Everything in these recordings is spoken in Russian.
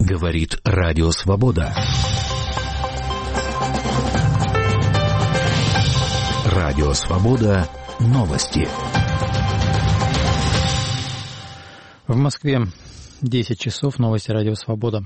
Говорит Радио Свобода. Радио Свобода. Новости. В Москве 10 часов. Новости Радио Свобода.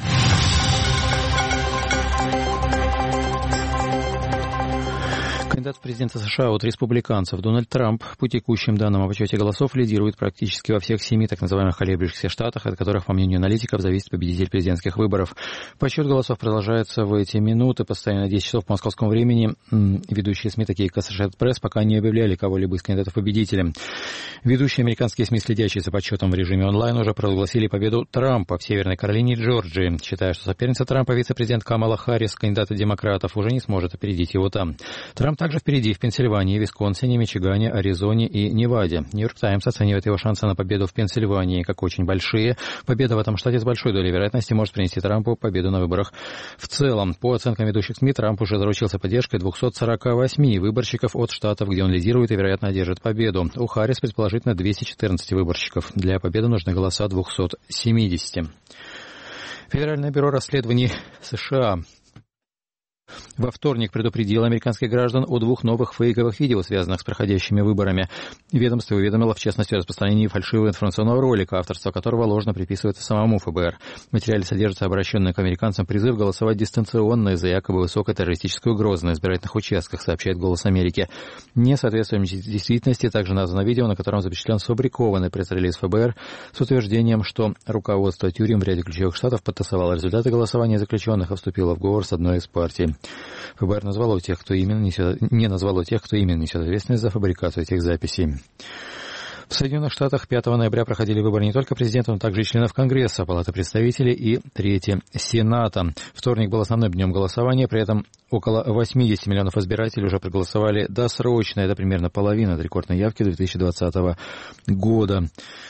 Кандидат в президенты США от республиканцев Дональд Трамп по текущим данным о подсчете голосов лидирует практически во всех 7 так называемых колеблющихся штатах, от которых, по мнению аналитиков, зависит победитель президентских выборов. Подсчет голосов продолжается в эти минуты, постоянно на 10 часов по московскому времени. Ведущие СМИ, такие как Associated Press, пока не объявляли кого-либо из кандидатов победителем. Ведущие американские СМИ, следящие за подсчетом в режиме онлайн, уже провозгласили победу Трампа в Северной Каролине и Джорджии, считая, что соперница Трампа, вице-президент Камала Харрис, кандидата демократов, уже не сможет опередить его там. Трамп также впереди в Пенсильвании, Висконсине, Мичигане, Аризоне и Неваде. Нью-Йорк Таймс оценивает его шансы на победу в Пенсильвании как очень большие. Победа в этом штате с большой долей вероятности может принести Трампу победу на выборах в целом. По оценкам ведущих СМИ, Трамп уже заручился поддержкой 248 выборщиков от штатов, где он лидирует и, вероятно, одержит победу. У Харрис, предположительно, 214 выборщиков. Для победы нужны голоса 270. Федеральное бюро расследований США во вторник предупредил американских граждан о 2 новых фейковых видео, связанных с проходящими выборами. Ведомство уведомило, в частности, о распространении фальшивого информационного ролика, авторство которого ложно приписывается самому ФБР. В материале содержится обращенный к американцам призыв голосовать дистанционно из-за якобы высокой террористической угрозы на избирательных участках, сообщает «Голос Америки». Несоответствующим действительности также названо видео, на котором запечатлен сфабрикованный пресс-релиз ФБР с утверждением, что руководство тюрем в ряде ключевых штатов подтасовало результаты голосования заключенных и вступило в сговор с одной из партий. ФБР не назвало тех, кто именно несет ответственность за фабрикацию этих записей. В Соединенных Штатах 5 ноября проходили выборы не только президента, но также и членов Конгресса, Палаты представителей и Трети Сената. Вторник был основным днем голосования, при этом около 80 миллионов избирателей уже проголосовали досрочно. Это примерно половина от рекордной явки 2020 года.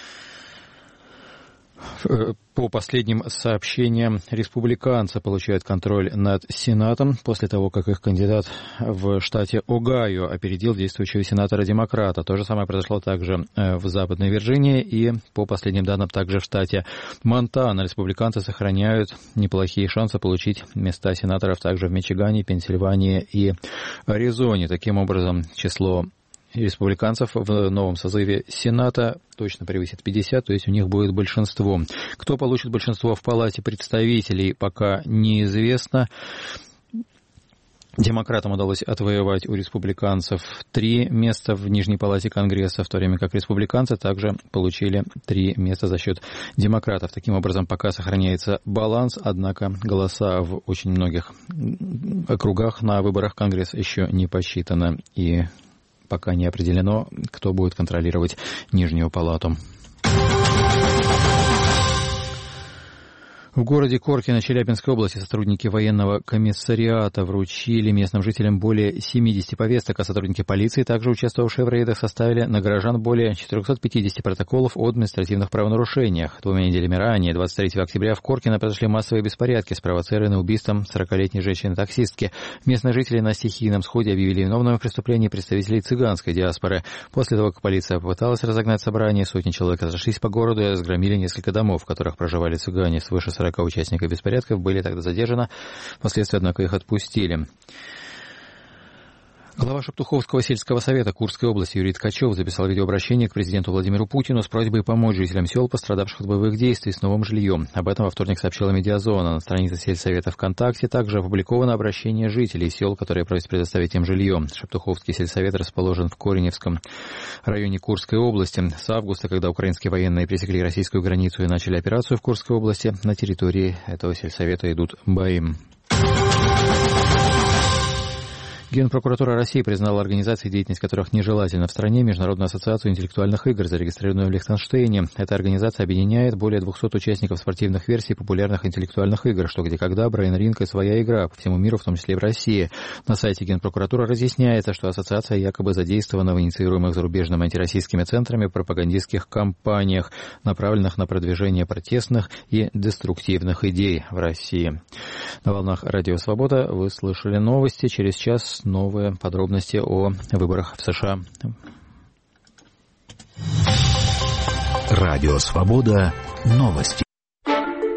По последним сообщениям, республиканцы получают контроль над Сенатом после того, как их кандидат в штате Огайо опередил действующего сенатора-демократа. То же самое произошло также в Западной Вирджинии и, по последним данным, также в штате Монтана. Республиканцы сохраняют неплохие шансы получить места сенаторов также в Мичигане, Пенсильвании и Аризоне. Таким образом, число республиканцев в новом созыве Сената точно превысит 50, то есть у них будет большинство. Кто получит большинство в Палате представителей, пока неизвестно. Демократам удалось отвоевать у республиканцев 3 места в Нижней Палате Конгресса, в то время как республиканцы также получили 3 места за счет демократов. Таким образом, пока сохраняется баланс, однако голоса в очень многих округах на выборах Конгресса еще не посчитаны, и пока не определено, кто будет контролировать Нижнюю палату. В городе Коркино Челябинской области сотрудники военного комиссариата вручили местным жителям более 70 повесток, а сотрудники полиции, также участвовавшие в рейдах, составили на горожан более 450 протоколов о административных правонарушениях. 2 неделями ранее, 23 октября, в Коркино произошли массовые беспорядки, спровоцированные убийством 40-летней женщины-таксистки. Местные жители на стихийном сходе объявили виновными в преступлении представителей цыганской диаспоры. После того, как полиция попыталась разогнать собрание, сотни человек разошлись по городу и разгромили несколько домов, в которых проживали цыгане. Свыше 40 участников беспорядков были тогда задержаны, впоследствии, однако, их отпустили. Глава Шептуховского сельского совета Курской области Юрий Ткачев записал видеообращение к президенту Владимиру Путину с просьбой помочь жителям сел, пострадавших от боевых действий, с новым жильем. Об этом во вторник сообщила Медиазона. На странице сельсовета ВКонтакте также опубликовано обращение жителей сел, которые просят предоставить им жилье. Шептуховский сельсовет расположен в Кореневском районе Курской области. С августа, когда украинские военные пересекли российскую границу и начали операцию в Курской области, на территории этого сельсовета идут бои. Генпрокуратура России признала организации, деятельность которых нежелательна в стране, Международную ассоциацию интеллектуальных игр, зарегистрированную в Лихтенштейне. Эта организация объединяет более 200 участников спортивных версий популярных интеллектуальных игр, что где когда, Brain Ring и своя игра по всему миру, в том числе и в России. На сайте Генпрокуратуры разъясняется, что ассоциация якобы задействована в инициируемых зарубежными антироссийскими центрами пропагандистских кампаниях, направленных на продвижение протестных и деструктивных идей в России. На волнах Радио Свобода вы слышали новости. Через час новые подробности о выборах в США. Радио Свобода. Новости.